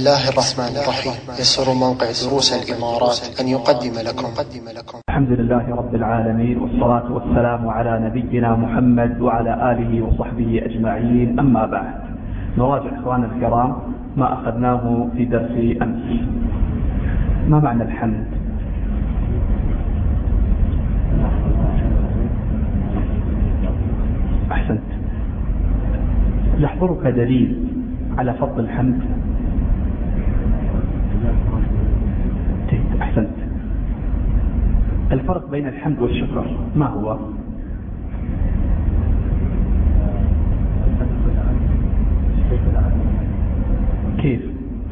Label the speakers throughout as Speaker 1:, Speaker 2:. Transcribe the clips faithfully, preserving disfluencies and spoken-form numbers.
Speaker 1: الله الرحمن الرحيم. يسر موقع دروس الإمارات أن يقدم لكم
Speaker 2: الحمد لله رب العالمين، والصلاة والسلام على نبينا محمد وعلى آله وصحبه أجمعين. أما بعد، نراجع إخواننا الكرام ما أخذناه في درس أمس. ما معنى الحمد؟ أحسنت. يحضرك دليل على فضل الحمد؟ أحسنت. الفرق بين الحمد والشكر ما هو؟ كيف؟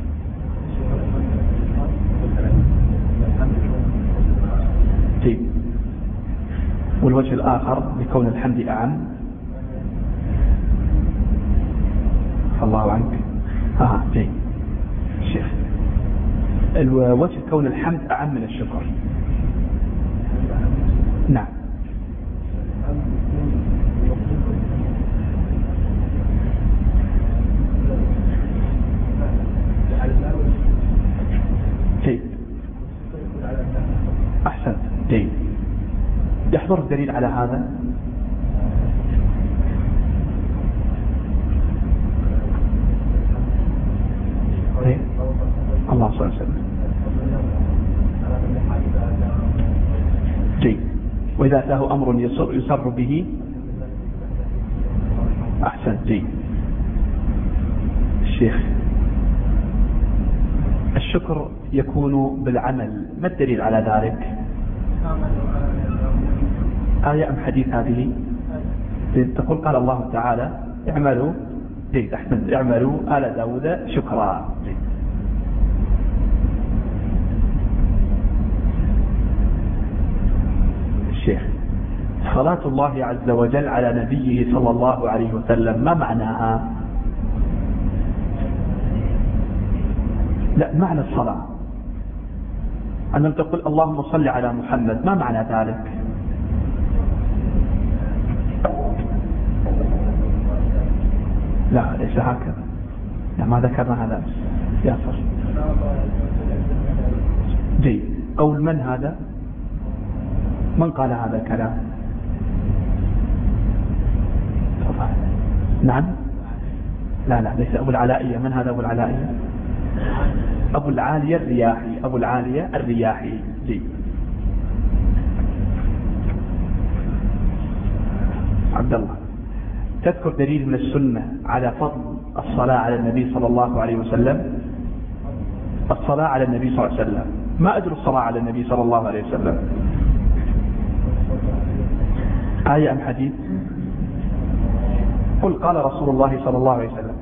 Speaker 2: طيب، والوجه الآخر لكون الحمد أعم؟ الله عنك. آه طيب الشيخ، الوجه كون الحمد أعم من الشكر. نعم. طيب أحسنت. طيب، يحضر الدليل على هذا؟ طيب. الله صلى الله عليه وسلم. جيد. وإذا أتاه أمر يسر, يسر به. أحسن. جيد. الشيخ، الشكر يكون بالعمل، ما الدليل على ذلك؟ آية أم حديث هذه؟ تقول قال الله تعالى اعملوا. جيد. أحسن. اعملوا آل داود شكرا. جيد. الشيخ، صلاة الله عز وجل على نبيه صلى الله عليه وسلم ما معناها؟ لا، معنى الصلاة أن تقول اللهم صل على محمد، ما معنى ذلك؟ لا ليس هكذا. لا، ما ذكرنا هذا يا صر. جيد. قول من هذا؟ من قال هذا الكلام؟ نعم. لا لا ليس أبو العلائية. من هذا أبو العلائية؟ أبو العالية الرياحي. أبو العالية الرياحي. جيد. عبد الله، تذكر دليل من السنة على فضل الصلاة على النبي صلى الله عليه وسلم؟ الصلاة على النبي صلى الله عليه وسلم. ما أجر الصلاة على النبي صلى الله عليه وسلم؟ آية أم حديث؟ قل قال رسول الله صلى الله عليه وسلم.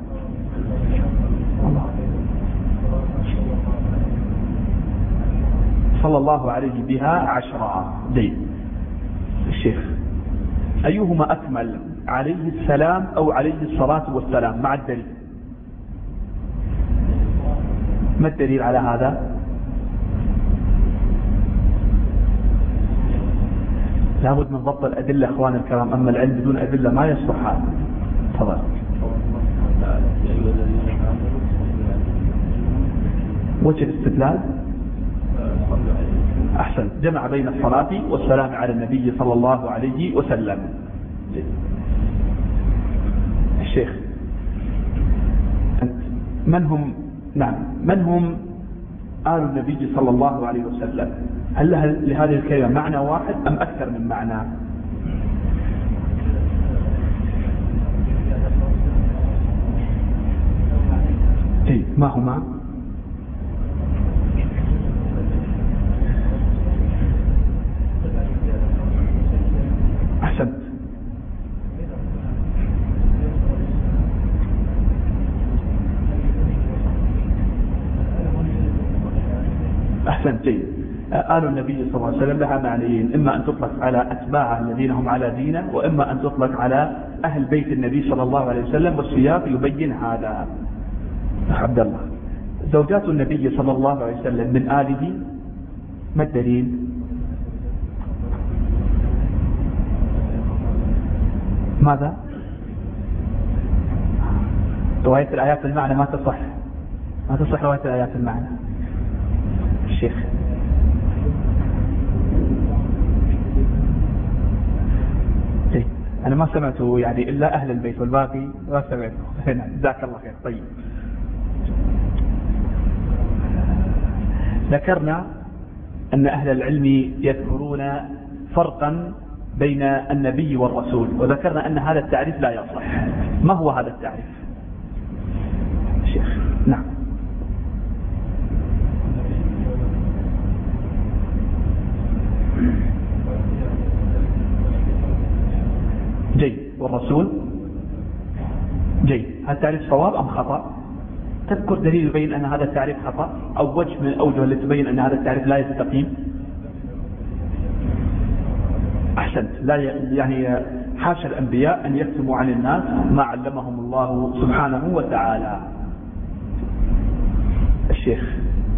Speaker 2: صلى الله عليه بها عشرة. دين. الشيخ، أيهما أكمل، عليه السلام أو عليه الصلاة والسلام مع الدليل؟ ما الدليل على هذا؟ لابد من ضبط الأدلة أخوان الكرام، أما العلم بدون أدلة ما يصلح هذا. تفضل. وجه الاستدلال؟ أحسن. جمع بين الصلاة والسلام على النبي صلى الله عليه وسلم. الشيخ، من هم نعم من هم آل النبي صلى الله عليه وسلم؟ هل لهذه الكلمة معنى واحد أم أكثر من معنى؟ إيه، ما هما؟ أحسنت. أحسنت. جيد. آل النبي صلى الله عليه وسلم لها معنيين، إما أن تطلق على أتباعه الذين هم على دينه، وإما أن تطلق على أهل بيت النبي صلى الله عليه وسلم، والسياق يبين هذا. عبد الله، زوجات النبي صلى الله عليه وسلم من آله، ما الدليل؟ ماذا؟ رواية الآيات المعنى ما تصح. ما تصح رواية الآيات المعنى الشيخ. طيب أنا ما سمعته يعني إلا أهل البيت والباقي ما سمعته. جزاك الله خير. طيب ذكرنا أن أهل العلم يذكرون فرقا بين النبي والرسول، وذكرنا أن هذا التعريف لا يصح. ما هو هذا التعريف شيخ؟ نعم. جيد. والرسول جيد. هل تعريف صواب أم خطأ؟ تذكر دليل يبين أن هذا التعريف خطأ أو وجه من الأوجه التي تبين أن هذا التعريف لا يستقيم. أحسنت. لا يعني حاشا الأنبياء أن يكتموا عن الناس ما علمهم الله سبحانه وتعالى. الشيخ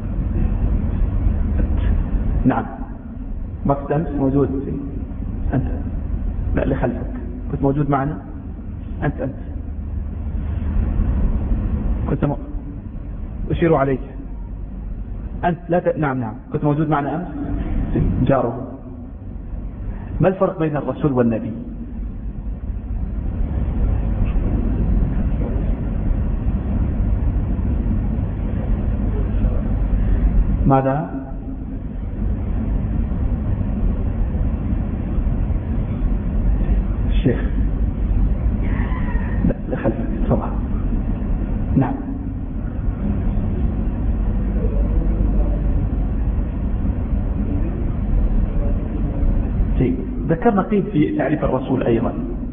Speaker 2: نعم. ما كنت أمس موجود أنت؟ لا اللي خلفك كنت موجود معنا أنت أنت كنت م... أشير عليك أنت لا ت... نعم نعم كنت موجود معنا أمس جاره. ما الفرق بين الرسول والنبي؟ ماذا؟ الشيخ لا لا خلفك تفضل. نعم. ذكرنا قيد في تعريف الرسول أيضا.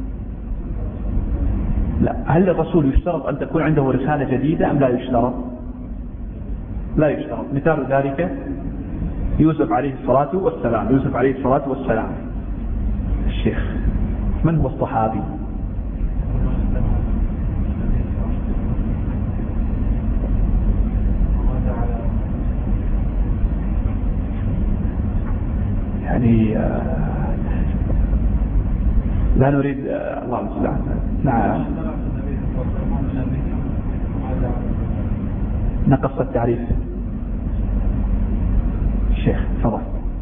Speaker 2: لا. هل الرسول يشترط أن تكون عنده رسالة جديدة أم لا يشترط؟ لا يشترط. مثال ذلك يوسف عليه الصلاة والسلام. يوسف عليه الصلاة والسلام. الشيخ من هو الصحابي؟ يعني لا نريد الله المستعان. نعم نقص التعريف. الشيخ تفضل.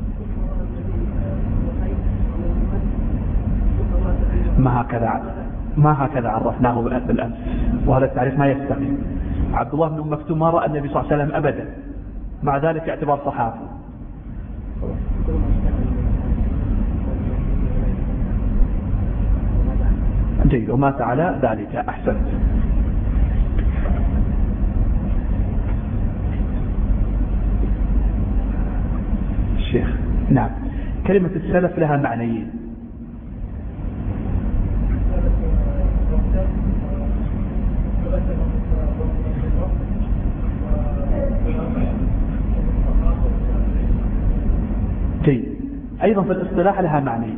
Speaker 2: ما هكذا ما هكذا عرفناه بالأمس، وهذا التعريف ما يستقيم. عبد الله بن أم مكتوم ما رأى النبي صلى الله عليه وسلم أبدا، مع ذلك اعتبار صحابي. جيد. ومات على ذلك. أحسن. الشيخ نعم. كلمة السلف لها معنيين. جيد. أيضا في الاصطلاح لها معنيين.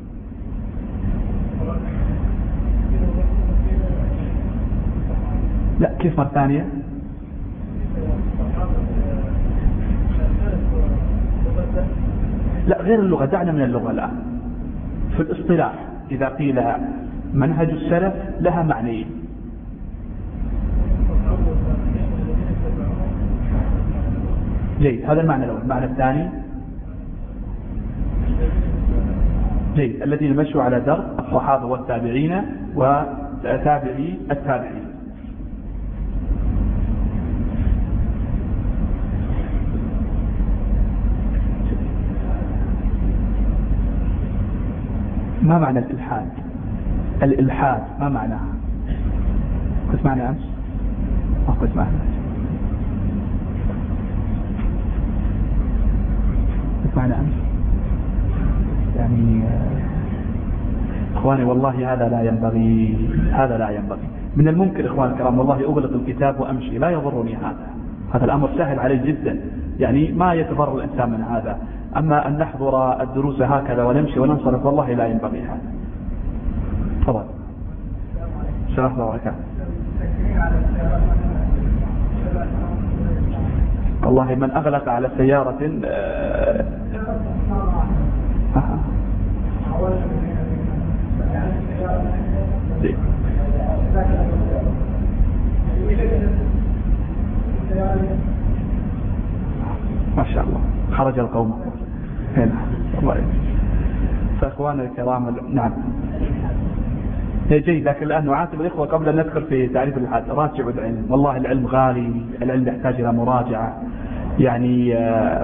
Speaker 2: لا كيف مرة ثانية؟ لا غير اللغة. دعنا من اللغة الآن. في الاصطلاح إذا قيل منهج السلف لها معنيين. جيد. هذا المعنى الأول. المعنى الثاني جيد. الذين مشوا على درب الصحابة والتابعين وتابعي التابعين. ما معنى الإلحاد؟ الإلحاد ما معناها؟ كنت معنا أمس؟ ما كنت معنا. كنت معنا أمس. يعني إخواني والله هذا لا ينبغي. هذا لا ينبغي. من الممكن إخواني الكرام والله أغلق الكتاب وأمشي، لا يضرني هذا. هذا الأمر سهل عليه جدا، يعني ما يتضرر الإنسان من هذا. أما أن نحضر الدروس هكذا ونمشي وننصرف والله لا ينبغي هذا. تفضل. السلام عليكم ورحمة الله. والله من أغلق على سيارة آه آه. ما شاء الله خرج القوم هنا. فإخواننا الكرام نعم جيد، لكن الآن نعاتب الإخوة قبل أن ندخل في تعريف الحد. راجعوا العلم، والله العلم غالي، العلم يحتاج إلى مراجعة. يعني آه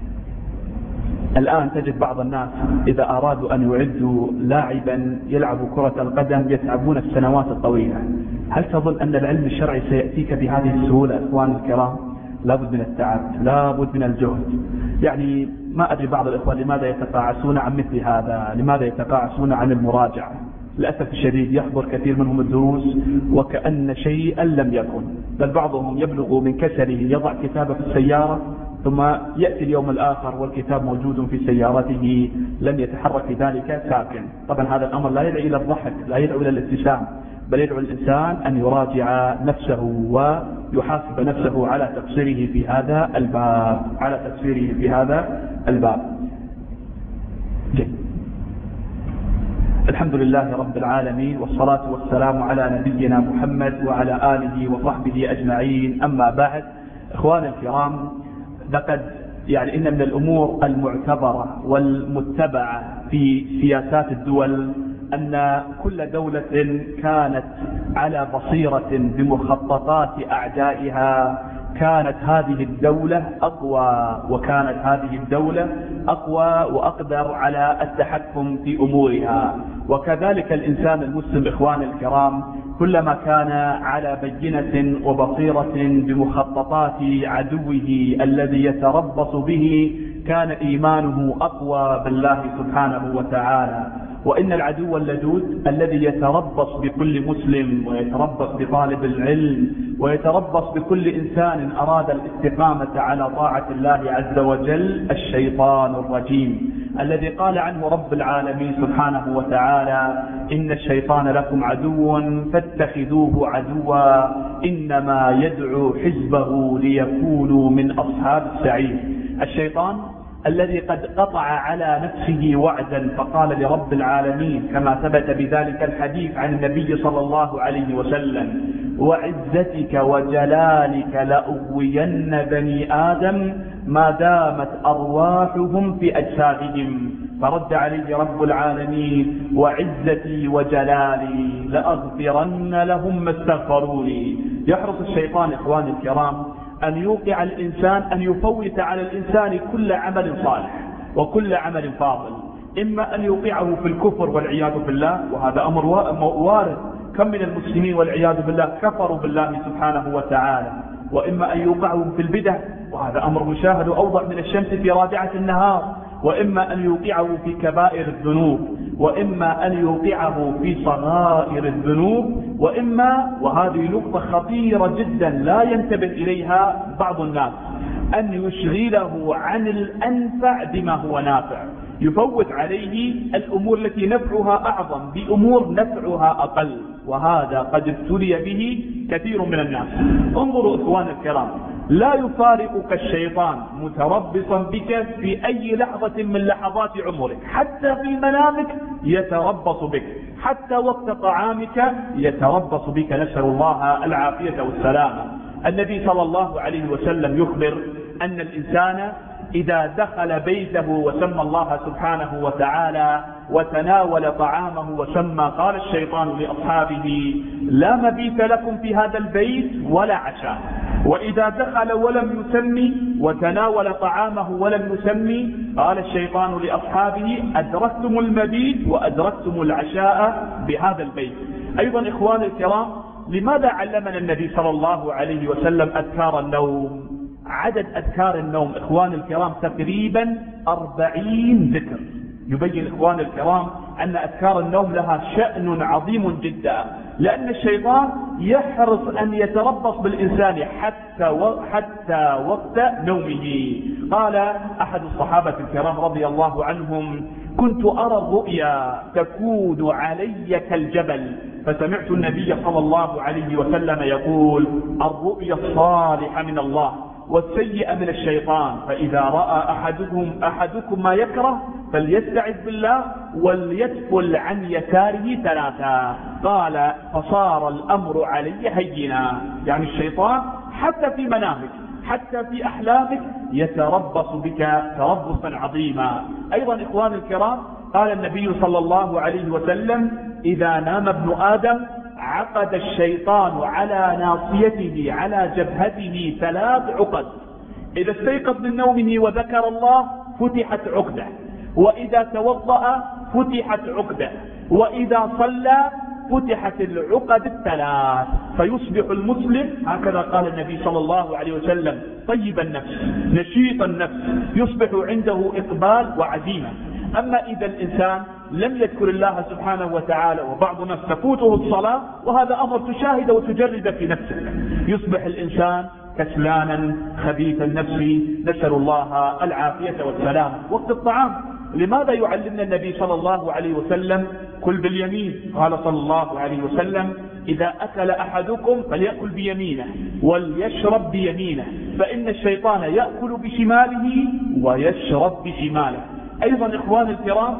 Speaker 2: الآن تجد بعض الناس إذا أرادوا أن يعدوا لاعبا يلعب كرة القدم يتعبون السنوات الطويلة. هل تظن أن العلم الشرعي سيأتيك بهذه السهولة؟ إخوان الكرام لابد من التعب، لابد من الجهد. يعني ما أدري بعض الإخوة لماذا يتقاعسون عن مثل هذا، لماذا يتقاعسون عن المراجعة. للأسف الشديد يحضر كثير منهم الدروس وكأن شيئا لم يكن، بل بعضهم يبلغ من كسله يضع كتابه في السيارة ثم يأتي اليوم الآخر والكتاب موجود في سيارته لم يتحرك في ذلك ساكن. طبعا هذا الأمر لا يدعو إلى الضحك، لا يدعو إلى الابتسام، بل يدعو الإنسان أن يراجع نفسه ويحاسب نفسه على تقصيره في هذا الباب، على تقصيره في هذا الباب. جيد. الحمد لله رب العالمين، والصلاة والسلام على نبينا محمد وعلى آله وصحبه أجمعين. أما بعد، إخواني الكرام، لقد يعني إن من الأمور المعتبرة والمتبعة في سياسات الدول أن كل دولة كانت على بصيرة بمخططات أعدائها كانت هذه الدولة أقوى، وكانت هذه الدولة أقوى وأقدر على التحكم في أمورها. وكذلك الإنسان المسلم إخواني الكرام كلما كان على بينة وبصيرة بمخططات عدوه الذي يتربص به كان إيمانه أقوى بالله سبحانه وتعالى. وإن العدو اللدود الذي يتربص بكل مسلم ويتربص بطالب العلم ويتربص بكل إنسان أراد الاستقامة على طاعة الله عز وجل الشيطان الرجيم، الذي قال عنه رب العالمين سبحانه وتعالى: إن الشيطان لكم عدو فاتخذوه عدوا إنما يدعو حزبه ليكونوا من أصحاب السعير. الشيطان الذي قد قطع على نفسه وعدا فقال لرب العالمين كما ثبت بذلك الحديث عن النبي صلى الله عليه وسلم: وعزتك وجلالك لأغوين بني آدم ما دامت أرواحهم في أجسادهم. فرد عليه رب العالمين: وعزتي وجلالي لأغفرن لهم ما استغفروا لي. يحرص الشيطان إخواني الكرام أن يوقع الإنسان، أن يفوت على الإنسان كل عمل صالح وكل عمل فاضل، إما أن يوقعه في الكفر والعياذ بالله، وهذا أمر وارد، كم من المسلمين والعياذ بالله كفروا بالله سبحانه وتعالى، وإما أن يوقعه في البدع، وهذا أمر مشاهد أوضح من الشمس في رابعة النهار، وإما أن يوقعه في كبائر الذنوب، وإما أن يوقعه في صغائر الذنوب، وإما، وهذه نقطة خطيرة جدا لا ينتبه إليها بعض الناس، أن يشغله عن الأنفع بما هو نافع، يفوت عليه الأمور التي نفعها أعظم بأمور نفعها أقل، وهذا قد ابتلي به كثير من الناس. انظروا إخوان الكرام، لا يفارقك الشيطان متربصا بك في أي لحظة من لحظات عمرك، حتى في منامك يتربص بك، حتى وقت طعامك يتربص بك، نسأل الله العافية والسلامة. النبي صلى الله عليه وسلم يخبر أن الإنسان إذا دخل بيته وسمى الله سبحانه وتعالى وتناول طعامه وسمى، قال الشيطان لأصحابه: لا مبيت لكم في هذا البيت ولا عشاء. وإذا دخل ولم يسمي وتناول طعامه ولم يسمي، قال الشيطان لأصحابه: أدركتم المبيت وأدركتم العشاء بهذا البيت. أيضا إخوان الكرام، لماذا علمنا النبي صلى الله عليه وسلم أذكار النوم؟ عدد أذكار النوم إخوان الكرام تقريبا أربعين ذكر. يبين إخوان الكرام أن أذكار النوم لها شأن عظيم جدا، لأن الشيطان يحرص أن يتربص بالإنسان حتى و... حتى وقت نومه. قال أحد الصحابة الكرام رضي الله عنهم: كنت أرى الرؤيا تكود علي كالجبل، فسمعت النبي صلى الله عليه وسلم يقول: الرؤيا الصالحة من الله والسيئة من الشيطان، فإذا رأى أحدكم أحدكم ما يكره فليستعذ بالله وليتفل عن يساره ثلاثا. قال: فصار الأمر علي هينا. يعني الشيطان حتى في منامك حتى في أحلامك يتربص بك تربصا عظيما. أيضا إخوان الكرام، قال النبي صلى الله عليه وسلم: إذا نام ابن آدم عقد الشيطان على ناصيته على جبهته ثلاث عقد، إذا استيقظ من نومه وذكر الله فتحت عقدة، وإذا توضأ فتحت عقدة، وإذا صلى فتحت العقد الثلاث، فيصبح المسلم هكذا قال النبي صلى الله عليه وسلم طيب النفس نشيط النفس، يصبح عنده إقبال وعزيمة. أما إذا الإنسان لم يذكر الله سبحانه وتعالى وبعض الناس تفوته الصلاة، وهذا أمر تشاهد وتجرب في نفسك، يصبح الإنسان كسلانا خبيث النفس، نسأل الله العافية والسلام. وقت الطعام لماذا يعلمنا النبي صلى الله عليه وسلم كل باليمين؟ قال صلى الله عليه وسلم: إذا أكل أحدكم فليأكل بيمينه وليشرب بيمينه، فإن الشيطان يأكل بشماله ويشرب بشماله. أيضا إخوان الكرام،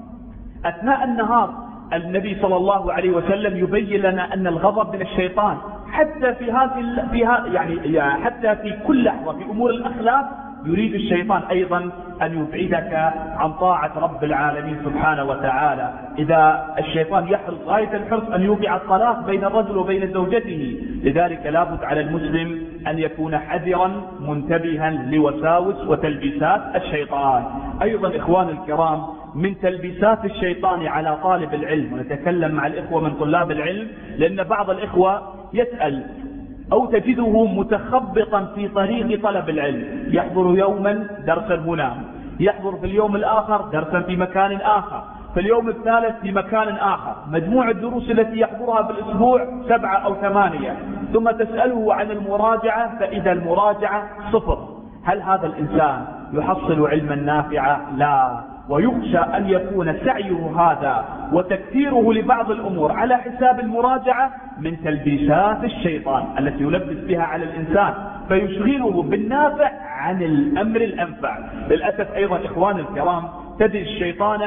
Speaker 2: أثناء النهار النبي صلى الله عليه وسلم يبين لنا أن الغضب من الشيطان، حتى في هذه فيها يعني حتى في كل لحظة في أمور الأخلاق يريد الشيطان أيضا أن يبعدك عن طاعة رب العالمين سبحانه وتعالى. إذا الشيطان يحرص غاية الحرص أن يوقع الطلاق بين الرجل وبين زوجته، لذلك لابد على المسلم أن يكون حذرا منتبها لوساوس وتلبيسات الشيطان. أيضا إخوان الكرام، من تلبيسات الشيطان على طالب العلم، ونتكلم مع الإخوة من طلاب العلم، لأن بعض الإخوة يسأل أو تجده متخبطا في طريق طلب العلم، يحضر يوما درسا هنا، يحضر في اليوم الآخر درسا في مكان آخر، في اليوم الثالث في مكان آخر، مجموع الدروس التي يحضرها في الأسبوع سبعة أو ثمانية، ثم تسأله عن المراجعة فإذا المراجعة صفر. هل هذا الإنسان يحصل علما نافعا؟ لا. ويخشى أن يكون سعيه هذا وتكثيره لبعض الأمور على حساب المراجعة من تلبيسات الشيطان التي يلبس بها على الإنسان، فيشغله بالنافع عن الأمر الأنفع. للأسف أيضا إخوان الكرام، تجد الشيطان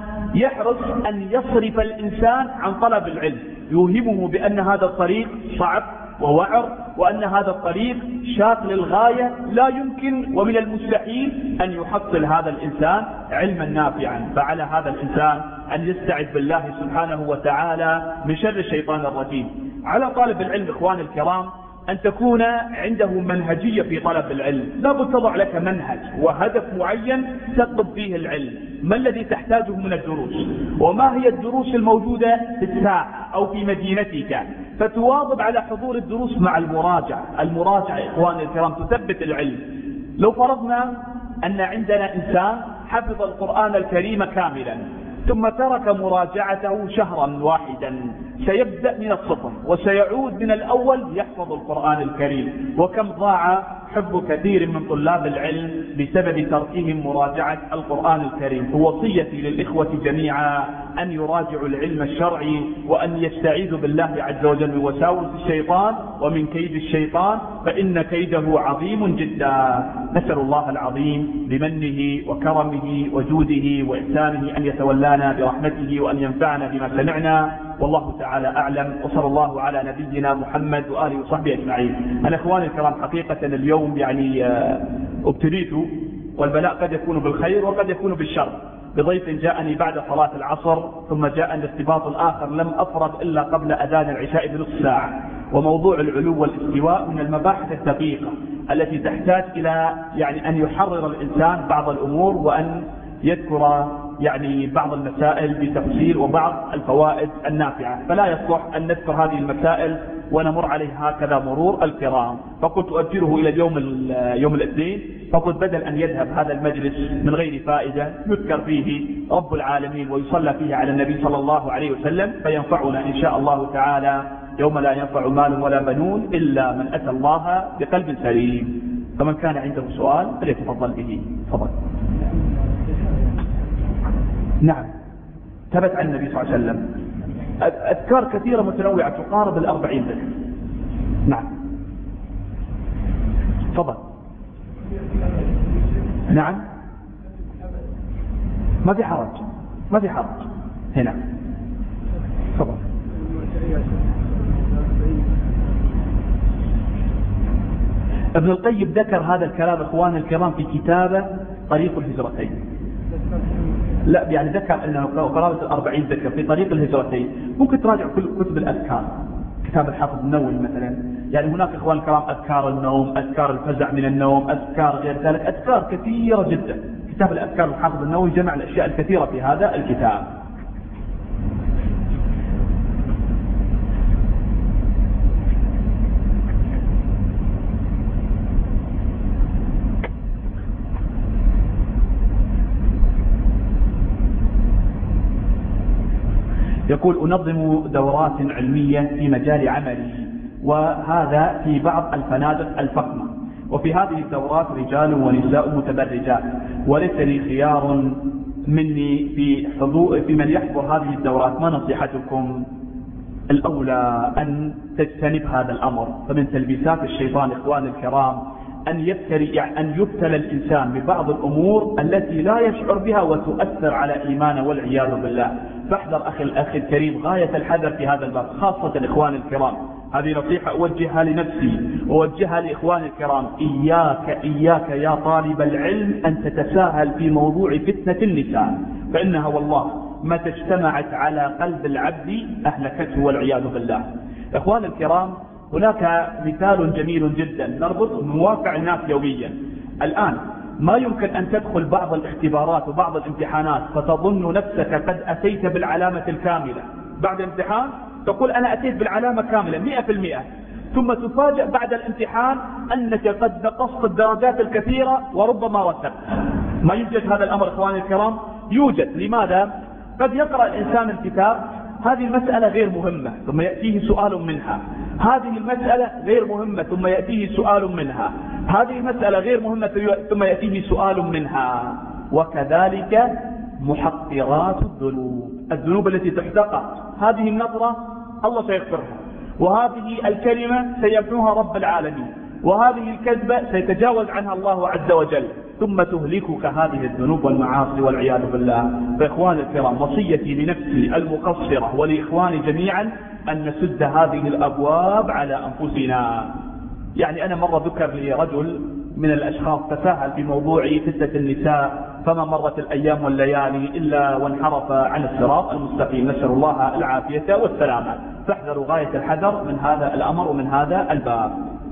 Speaker 2: يحرص أن يصرف الإنسان عن طلب العلم، يوهمه بأن هذا الطريق صعب ووعر، وأن هذا الطريق شاق للغاية، لا يمكن ومن المستحيل أن يحصل هذا الإنسان علما نافعا. فعلى هذا الإنسان أن يستعذ بالله سبحانه وتعالى من شر الشيطان الرجيم. على طالب العلم إخوان الكرام أن تكون عنده منهجية في طلب العلم، لابد تضع لك منهج وهدف معين تطلب فيه العلم، ما الذي تحتاجه من الدروس، وما هي الدروس الموجودة في الساعة أو في مدينتك، فتواظب على حضور الدروس مع المراجعة. المراجعة إخوان الكرام تثبت العلم. لو فرضنا أن عندنا إنسان حفظ القرآن الكريم كاملا ثم ترك مراجعته شهرا واحدا، سيبدأ من الصفر وسيعود من الأول يحفظ القرآن الكريم. وكم ضاع حفظ كثير من طلاب العلم بسبب تركهم مراجعة القرآن الكريم. فوصيتي للإخوة جميعا أن يراجعوا العلم الشرعي، وأن يستعيذوا بالله عز وجل من وساوس الشيطان ومن كيد الشيطان، فإن كيده عظيم جدا. نسأل الله العظيم بمنه وكرمه وجوده وإحسانه أن يتولانا برحمته وأن ينفعنا بما سمعنا، والله تعالى أعلم. وصلى الله على نبينا محمد وآله وصحبه أجمعين. أنا إخواني الكرام، حقيقة اليوم يعني ابتليت، والبلاء قد يكون بالخير وقد يكون بالشر، بضيف جاءني بعد صلاة العصر، ثم جاءني ارتباط آخر لم أفرغ إلا قبل أذان العشاء بنصف ساعة. وموضوع العلو والاستواء من المباحث الدقيقة التي تحتاج إلى يعني أن يحرر الإنسان بعض الأمور، وأن يذكر يعني بعض المسائل بتفصيل وبعض الفوائد النافعة، فلا يصلح أن نذكر هذه المسائل ونمر عليها هكذا مرور الكرام. فقلت أؤجله إلى اليوم يوم الاثنين، فقلت بدل أن يذهب هذا المجلس من غير فائدة يذكر فيه رب العالمين ويصلى فيه على النبي صلى الله عليه وسلم، فينفعنا إن شاء الله تعالى يوم لا ينفع مال ولا بنون إلا من أتى الله بقلب سليم. فمن كان عنده سؤال فليتفضل به. تفضل. نعم، ثبت عن النبي صلى الله عليه وسلم أذكار كثيرة متنوعة تقارب الأربعين ذكر. نعم، تفضل. نعم، ما في حرج، ما في حرج هنا. تفضل. ابن القيم ذكر هذا الكلام إخواني الكرام في كتابه طريق الهجرتين. لا يعني ذكر أنه قرابة الأربعين ذكر في طريق الهجرتين. ممكن تراجع كل كتب الأذكار، كتاب الحافظ النووي مثلا. يعني هناك إخوان الكرام أذكار النوم، أذكار الفزع من النوم، أذكار غير ذلك، أذكار كثيرة جدا. كتاب الأذكار الحافظ النووي جمع الأشياء الكثيرة في هذا الكتاب. يقول أنظم دورات علمية في مجال عملي، وهذا في بعض الفنادق الفخمة، وفي هذه الدورات رجال ونساء متبرجات، وليس لي خيار مني في حضور في من يحضر هذه الدورات. ما نصيحتكم؟ الأولى أن تجتنب هذا الأمر، فمن تلبيسات الشيطان إخوان الكرام أن يبتلي يعني أن يبتلى الإنسان ببعض الأمور التي لا يشعر بها وتؤثر على إيمانه والعياذ بالله. فاحذر أخي الأخ الكريم غاية الحذر في هذا الباب، خاصة إخوان الكرام. هذه نصيحة أوجهها لنفسي وأوجهها لإخوان الكرام. إياك إياك يا طالب العلم أن تتساهل في موضوع فتنة النساء، فإنها والله ما اجتمعت على قلب العبد أهلكته والعياذ بالله. إخوان الكرام، هناك مثال جميل جدا نربط من واقع الناس يوميا الآن. ما يمكن أن تدخل بعض الاختبارات وبعض الامتحانات فتظن نفسك قد أتيت بالعلامة الكاملة، بعد الامتحان تقول أنا أتيت بالعلامة كاملة مئة في المئة، ثم تفاجأ بعد الامتحان أنك قد نقصت الدرجات الكثيرة وربما رتبت. ما يوجد هذا الأمر إخواني الكرام؟ يوجد. لماذا؟ قد يقرأ الإنسان الكتاب، هذه المسألة غير مهمة ثم يأتيه سؤال منها، هذه المسألة غير مهمة ثم يأتيه سؤال منها، هذه المسألة غير مهمة ثم يأتيه سؤال منها. وكذلك محقرات الذنوب، الذنوب التي تحتقر، هذه النظرة الله سيغفرها، وهذه الكلمة سيمحوها رب العالمين، وهذه الكذبة سيتجاوز عنها الله عز وجل، ثم تهلكك هذه الذنوب والمعاصي والعياذ بالله. فإخواني الكرام، وصيتي لنفسي المقصرة ولإخواني جميعا أن نسد هذه الأبواب على أنفسنا. يعني أنا مرة ذكر لي رجل من الأشخاص تساهل في موضوع فتنة النساء، فما مرت الأيام والليالي إلا وانحرف عن الصراط المستقيم، نسأل الله العافية والسلامة. فاحذروا غاية الحذر من هذا الأمر ومن هذا الباب.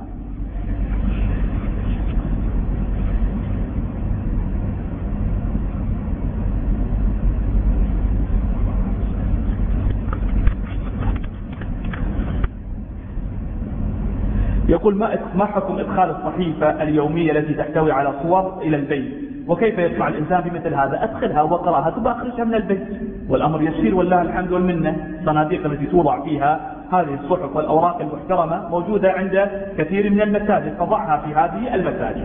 Speaker 2: يقول ما حكم إدخال الصحيفة اليومية التي تحتوي على صور إلى البيت، وكيف يصنع الإنسان بمثل هذا؟ أدخلها وقرأها ثم أخرجها من البيت، والأمر يسير والله الحمد والمنة. الصناديق التي توضع فيها هذه الصحف والأوراق المحترمة موجودة عند كثير من المساجد، فضعها في هذه المساجد.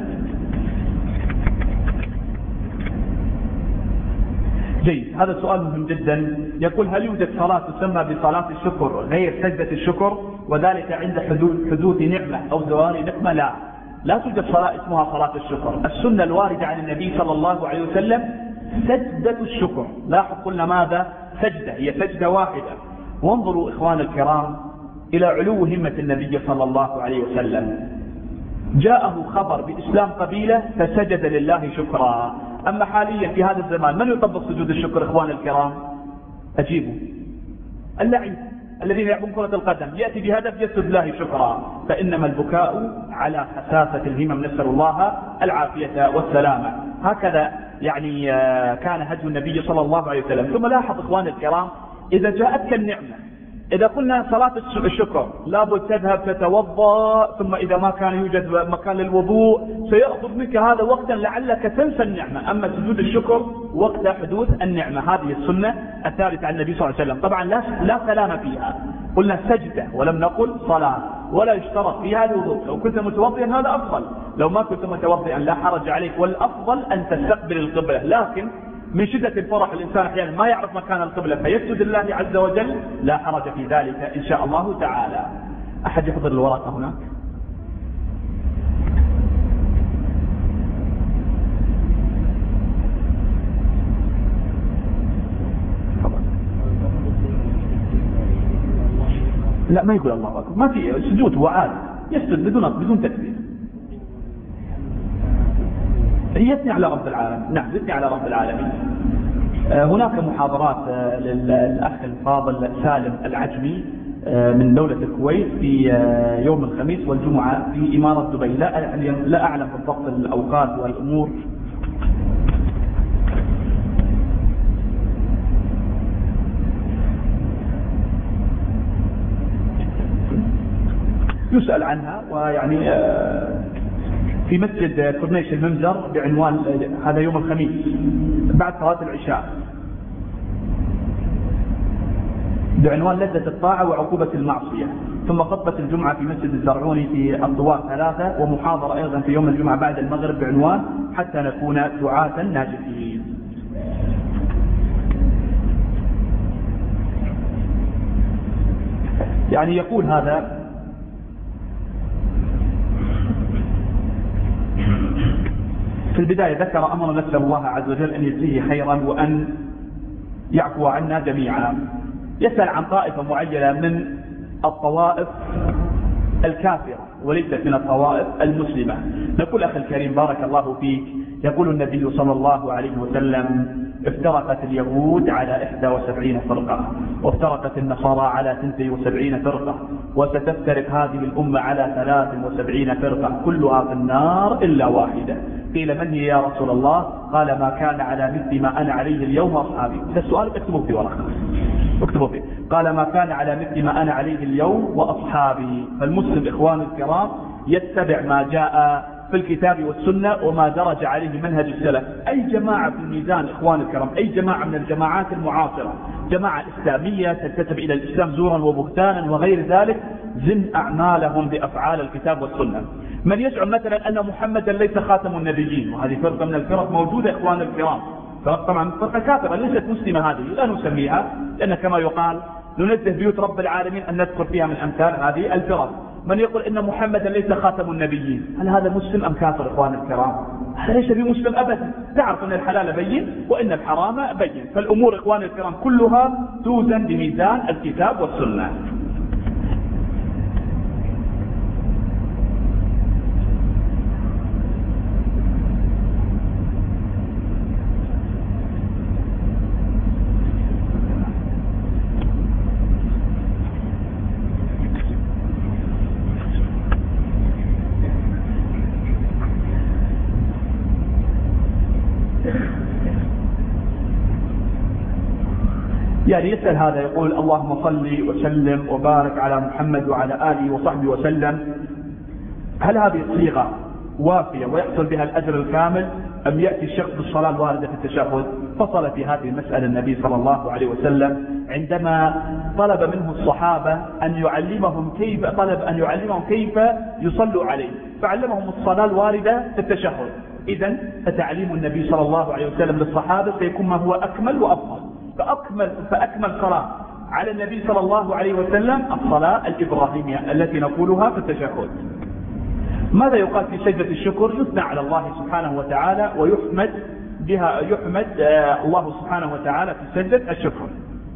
Speaker 2: جيد، هذا سؤال مهم جدا. يقول هل يوجد صلاة تسمى بصلاة الشكر غير سجدة الشكر، وذلك عند حدوث, حدوث نعمة أو زوال نقمة؟ لا، لا توجد صلاة اسمها صلاة الشكر. السنة الواردة عن النبي صلى الله عليه وسلم سجدة الشكر. لاحظ قلنا ماذا؟ سجدة، هي سجدة واحدة. وانظروا إخوان الكرام إلى علو همة النبي صلى الله عليه وسلم، جاءه خبر بإسلام قبيلة فسجد لله شكرا. أما حاليا في هذا الزمان من يطبق سجود الشكر إخوان الكرام؟ أجيبوا، اللعيب الذين يلعبون كرة القدم يأتي بهدف يسجد الله شكرا. فإنما البكاء على خساسة الهمم، نسأل الله العافية والسلامة. هكذا يعني كان هدي النبي صلى الله عليه وسلم. ثم لاحظ إخوان الكرام، إذا جاءتك النعمة، إذا قلنا صلاة الشكر لابد تذهب تتوضأ، ثم إذا ما كان يوجد مكان للوضوء سيأخذ منك هذا وقتا لعلك تنسى النعمة. أما سجود الشكر وقت حدوث النعمة، هذه السنة الثالثة عن النبي صلى الله عليه وسلم. طبعا لا لا كلام فيها، قلنا سجدة ولم نقل صلاة، ولا يشترط فيها الوضوء. لو كنت متوضئا هذا أفضل، لو ما كنت متوضئا لا حرج عليك، والأفضل أن تستقبل القبلة. لكن من شدة الفرح الإنسان أحيانا ما يعرف مكان القبلة فيسجد الله عز وجل، لا حرج في ذلك إن شاء الله تعالى. أحد يحضر الورقة هناك؟ لا ما يقول الله أكبر، ما في سجود، هو عادي يسجد بدون بدون تكبير. يثني على رب العالمين. نعم يثني على رب العالمين. هناك محاضرات للأخ الفاضل سالم العجمي من دولة الكويت في يوم الخميس والجمعة في إمارة دبي. لا لا أعلم بالضبط الأوقات والأمور. يسأل عنها، ويعني في مسجد كورنيش المنزر بعنوان هذا يوم الخميس بعد صلاة العشاء بعنوان لذة الطاعة وعقوبة المعصية، ثم خطبة الجمعة في مسجد الزرعوني في الضواء ثلاثة، ومحاضرة أيضا في يوم الجمعة بعد المغرب بعنوان حتى نكون دعاة ناجحين. يعني يقول هذا في البداية ذكر أمر نسأل الله عز وجل أن يجزيه خيرا وأن يعفو عنا جميعا. يسأل عن طائفة معينة من الطوائف الكافرة وليست من الطوائف المسلمة. نقول أخي الكريم بارك الله فيك، يقول النبي صلى الله عليه وسلم: افترقت اليهود على إحدى وسبعين فرقة، وافترقت النصارى على اثنتين وسبعين فرقة، وستفترق هذه الأمة على ثلاث وسبعين فرقة كلها في النار إلا واحدة. قيل: من هي يا رسول الله؟ قال: ما كان على مثل ما أنا عليه اليوم وأصحابي. هذا السؤال اكتبوا في ورقة، اكتبوا فيه. قال: ما كان على مثل ما أنا عليه اليوم وأصحابي. فالمسلم إخوان الكرام يتبع ما جاء في الكتاب والسنة وما درج عليه منهج السلف. أي جماعة في الميزان إخوان الكرام، أي جماعة من الجماعات المعاصرة، جماعة إسلامية تنتسب إلى الإسلام زورا وبهتانا وغير ذلك، زن أعمالهم بأفعال الكتاب والسنة. من يزعم مثلا أن محمدا ليس خاتم النبيين، وهذه فرقة من الفرق موجودة إخوان الكرام، طبعا فرقة كافرة ليست مسلمة، هذه لا نسميها، لأن كما يقال ننزه بيوت رب العالمين أن نذكر فيها من أمثال هذه الفرق. من يقول إن محمدا ليس خاتم النبيين، هل هذا مسلم أم كافر إخوان الكرام؟ هذا ليس بمسلم أبدا. تعرف أن الحلال بين وإن الحرام بين، فالأمور إخوان الكرام كلها توزن بميزان الكتاب والسنة. يعني يسأل هذا يقول: اللهم صل وسلم وبارك على محمد وعلى آله وصحبه وسلم، هل هذه الصيغة وافية ويحصل بها الأجر الكامل، أم يأتي الشخص بالصلاة الواردة في التشهد؟ فصل في هذه المسألة النبي صلى الله عليه وسلم عندما طلب منه الصحابة أن يعلمهم كيف طلب أن يعلمهم كيف يصلوا عليه، فعلمهم الصلاة الواردة في التشهد. إذن فتعليم النبي صلى الله عليه وسلم للصحابة سيكون ما هو أكمل وأفضل. فأكمل, فأكمل صلاة على النبي صلى الله عليه وسلم الصلاة الإبراهيمية التي نقولها في التشهد. ماذا يقال في سجدة الشكر؟ يثنى على الله سبحانه وتعالى ويحمد بها، يحمد الله سبحانه وتعالى في سجدة الشكر.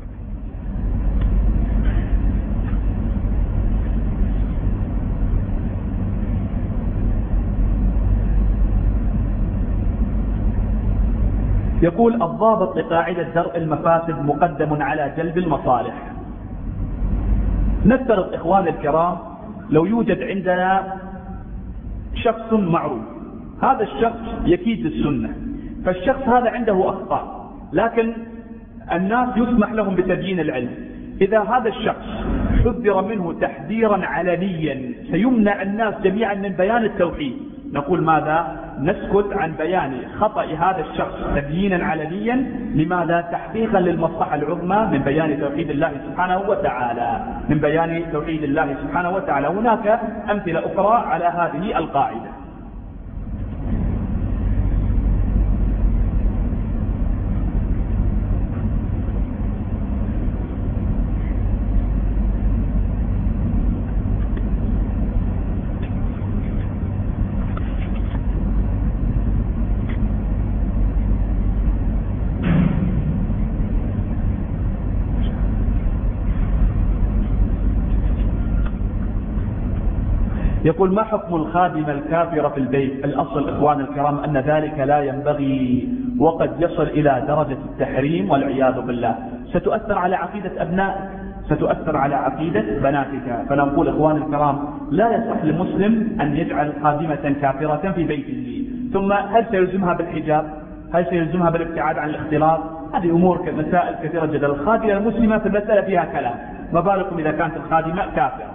Speaker 2: يقول: الضابط لقاعدة درء المفاسد مقدم على جلب المصالح. نفترض إخوان الكرام لو يوجد عندنا شخص معروف، هذا الشخص يكيد السنة، فالشخص هذا عنده أخطاء، لكن الناس يسمح لهم بتبيين العلم. إذا هذا الشخص حذر منه تحذيرا علنيا سيمنع الناس جميعا من بيان التوحيد، نقول ماذا؟ نسكت عن بيان خطأ هذا الشخص تبيينا علنيا. لماذا؟ تحقيقا للمصلحة العظمى من بيان توحيد الله سبحانه وتعالى، من بيان توحيد الله سبحانه وتعالى. هناك أمثلة أخرى على هذه القاعدة. يقول ما حكم الخادمة الكافرة في البيت؟ الأصل إخوان الكرام أن ذلك لا ينبغي، وقد يصل إلى درجة التحريم والعياذ بالله. ستؤثر على عقيدة أبنائك، ستؤثر على عقيدة بناتك. فنقول إخوان الكرام لا يصح للمسلم أن يجعل خادمة كافرة في بيته. ثم هل سيلزمها بالحجاب؟ هل سيلزمها بالابتعاد عن الاختلاط؟ هذه أمور مسائل كثيرة جدا. الخادمة المسلمة في المسألة فيها كلام، ما بالكم إذا كانت الخادمة كافرة.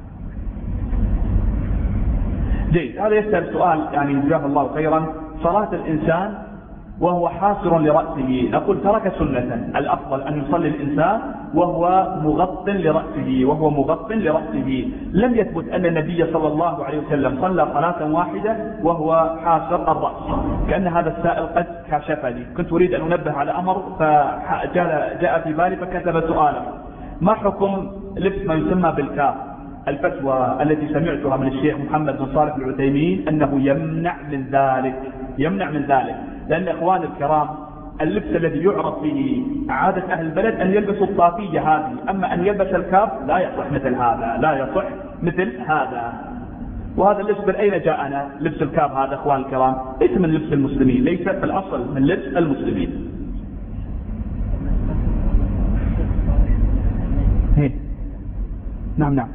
Speaker 2: جيد. هذا يسأل سؤال يعني جزاه الله خيرا. صلاة الإنسان وهو حاصر لرأسه، نقول ترك سنة. الأفضل أن يصلي الإنسان وهو مغط لرأسه، وهو مغط لرأسه. لم يثبت أن النبي صلى الله عليه وسلم صلى صلاة واحدة وهو حاصر الرأس. كأن هذا السائل قد كشف لي، كنت أريد أن أنبه على أمر فجاء في بالي فكتب سؤاله. ما حكم لبس ما يسمى بالكاف؟ الفتوى التي سمعتها من الشيخ محمد بن صالح العثيمين أنه يمنع من ذلك، يمنع من ذلك، لأن إخوان الكرام اللبس الذي يعرف به عادة أهل البلد أن يلبسوا الطاقية هذه، أما أن يلبس الكاف لا يصح مثل هذا، لا يصح مثل هذا. وهذا اللبس من أين جاءنا؟ لبس الكاف هذا إخوان الكرام ليس من لبس المسلمين، ليس في الأصل من لبس المسلمين. هي. نعم نعم.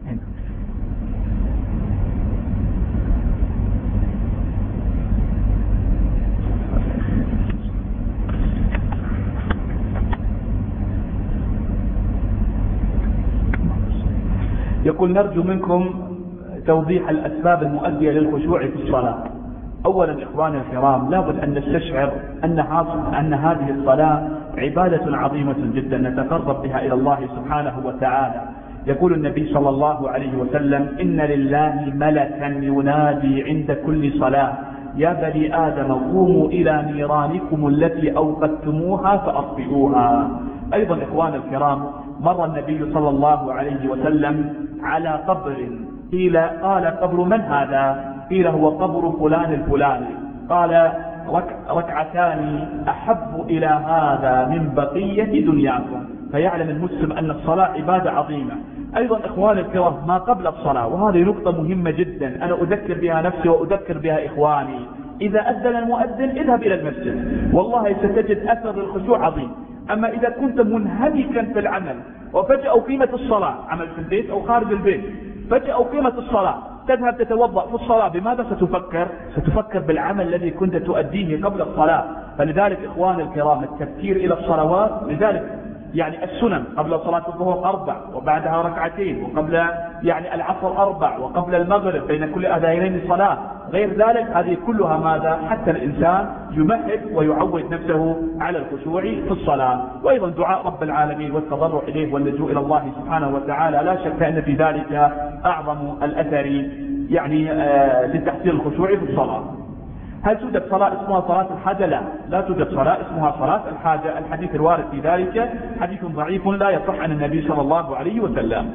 Speaker 2: يقول نرجو منكم توضيح الأسباب المؤدية للخشوع في الصلاة. أولا إخواني الكرام لابد أن نستشعر أن, أن هذه الصلاة عبادة عظيمة جدا نتقرب بها إلى الله سبحانه وتعالى. يقول النبي صلى الله عليه وسلم إن لله ملكا ينادي عند كل صلاة يا بني آدم قوموا إلى نيرانكم التي أوقدتموها فأطفئوها. أيضا إخوان الكرام مر النبي صلى الله عليه وسلم على قبر، قيل قال قبر من هذا؟ قيل هو قبر فلان الفلاني. قال رك ركعتان أحب إلى هذا من بقية دنياكم. فيعلم المسلم أن الصلاة عبادة عظيمة. أيضا إخواني الكرام ما قبل الصلاة، وهذه نقطة مهمة جدا أنا أذكر بها نفسي وأذكر بها إخواني، إذا أذن المؤذن اذهب إلى المسجد، والله ستجد أثر الخشوع عظيم. أما إذا كنت منهمكا في العمل وفجأة قيمة الصلاة، عمل في البيت أو خارج البيت، فجأة قيمة الصلاة تذهب تتوضأ في الصلاة، بماذا ستفكر؟ ستفكر بالعمل الذي كنت تؤديه قبل الصلاة. فلذلك إخواني الكرام التفكير إلى الصلوات، لذلك يعني السنن قبل صلاة الظهر أربع، وبعدها ركعتين، وقبل يعني العصر أربع، وقبل المغرب بين كل أذانين صلاة، غير ذلك هذه كلها ماذا؟ حتى الإنسان يمهد ويعود نفسه على الخشوع في الصلاة. وأيضا دعاء رب العالمين والتضرع إليه واللجوء إلى الله سبحانه وتعالى، لا شك أن في ذلك أعظم الأثر يعني آه لتحصيل الخشوع في الصلاة. هل توجد صلاة اسمها صلاة الحاجة؟ لا، لا توجد صلاة اسمها صلاة الحاجة. الحديث الوارد في ذلك حديث ضعيف لا يصح عن النبي صلى الله عليه وسلم.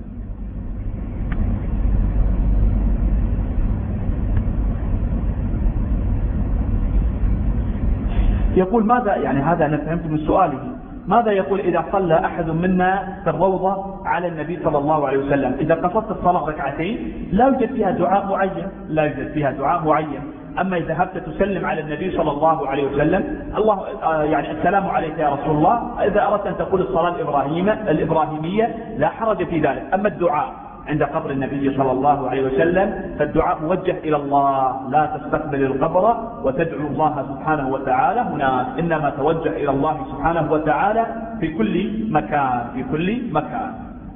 Speaker 2: يقول ماذا يعني هذا أنا فهمت من سؤاله، ماذا يقول إذا صلى أحد منا في الروضة على النبي صلى الله عليه وسلم؟ إذا قصدت الصلاة ركعتين لا يوجد فيها دعاء معين، لا يوجد فيها دعاء معين. أما إذا ذهبت تسلم على النبي صلى الله عليه وسلم الله يعني السلام عليك يا رسول الله، إذا أردت أن تقول الصلاة الإبراهيمية لا حرج في ذلك. أما الدعاء عند قبر النبي صلى الله عليه وسلم فالدعاء موجه إلى الله، لا تستقبل القبر وتدعو الله سبحانه وتعالى هناك، إنما توجه إلى الله سبحانه وتعالى في كل مكان، في كل مكان.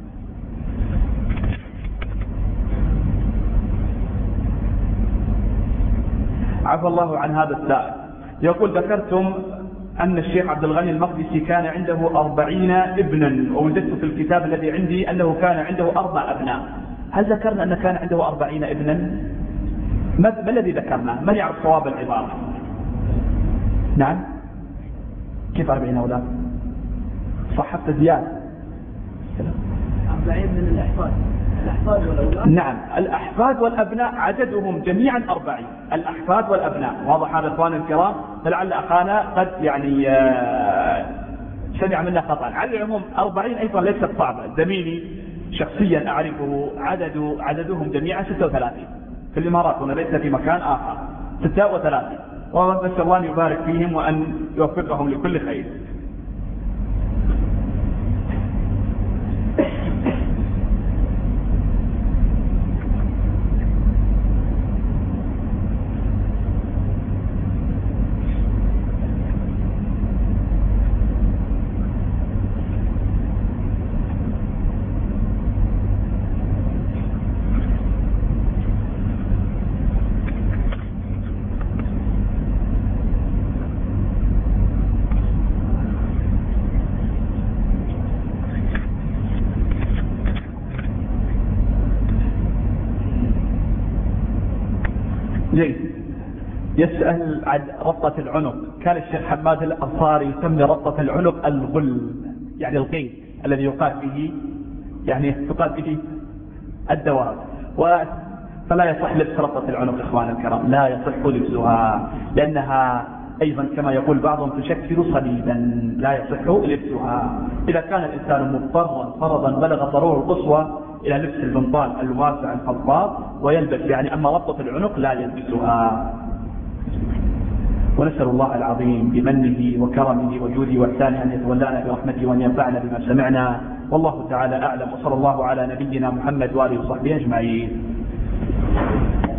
Speaker 2: عفى الله عن هذا السائل. يقول ذكرتم أن الشيخ عبد الغني المقدسي كان عنده أربعين ابنا، ووجدت في الكتاب الذي عندي أنه كان عنده أربع أبناء. هل ذكرنا أن كان عنده أربعين ابنا؟ ما, ما الذي ذكرنا؟ من يعرف صواب العبارة؟ نعم، كيف أربعين أولاد؟ صحبت زيادة
Speaker 3: أربعين من الأحفاد. الأحفاد والأولاد.
Speaker 2: نعم، الأحفاد والأبناء عددهم جميعا أربعين، الأحفاد والأبناء. واضح هذا إخواني الكرام؟ فلعل أخانا قد يعني سمع منا خطأ. على العموم أربعين أيضا ليست صعبة. زميلي شخصيا أعرفه عدد عددهم جميعا ستة وثلاثين في الإمارات، هنا ليس في مكان آخر، ستة وثلاثين، ونسأل الله أن يبارك فيهم وأن يوفقهم لكل خير. جيد. يسأل عن ربطة العنق. كان الشيخ حماد الأنصاري يسمي ربطة العنق الغل، يعني القيد الذي يقال به، يعني تقال به الدواب، فلا يصح لبس ربطة العنق إخوان الكرام، لا يصح لبسها لأنها أيضا كما يقول بعضهم تشكل صليبا، لا يصح لبسها. إذا كان الإنسان مضطرا فرضا بلغ ضرورة القصوى إلى لبس البنطال الواسع الخضراء ويلبس يعني، أما ربطة العنق لا يلبسها. ونسأل الله العظيم بمنه وكرمه وجوده وإحسانه أن يتولانا برحمته وأن ينفعنا بما سمعنا، والله تعالى أعلم، وصلى الله على نبينا محمد وآله وصحبه أجمعين.